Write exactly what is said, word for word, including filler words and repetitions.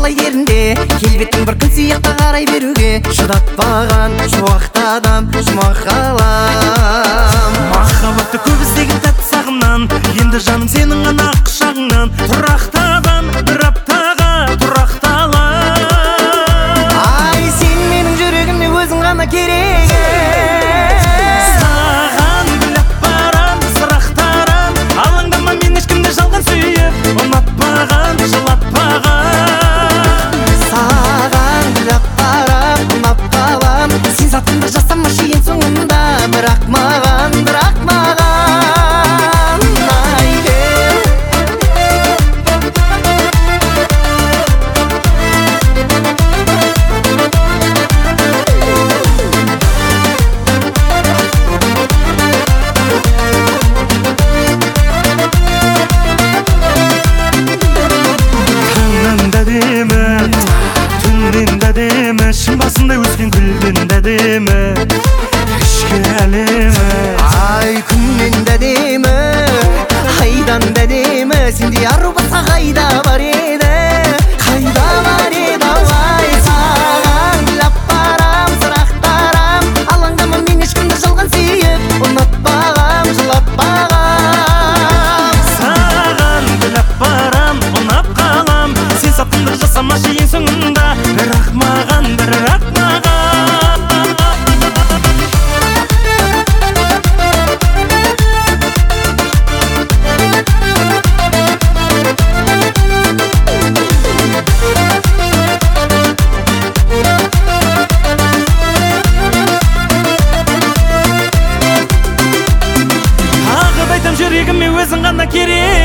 талай ерінде, келбеттің бір күн сияқта қарай беруге шыдатпаған шуақты адам жұмақ қалам. Махаббатты көп іздеген тәтті сағымнан, енді жаным сенің ғана құшағыңнан тұрақтаған бір аптаға тұрақталам. Ай, сен менің жүрегіме өзің ғана керек. Саған гүлап барам, сырақтарам, алаңдама мен ешкімді жалған сүйіп, ұнатпаған, жылатпаған. Саған гүлап барам, ұнап қалам, сен затыңды жасамашы ең соңында, бірақ маған, бірақ маған шың басында өскен гүлден дәдемі, ішкі әлемі. Ай, күннен дәдемі, айдан дәдемі, сендей ару басқа қайда бар еді, қайда бар еді. Ай, саған гүлап барам, сырақтарам, алаңдама мен ешкімді жалған сүйіп, ұнатпағам, жылатпағам. Саған гүлап барам, ұнап қалам, сен сатыңды жасамашы ең соңында, бірақ маған, бірақ маған. Тағыт айтам жүрегіме өзің ғана керек.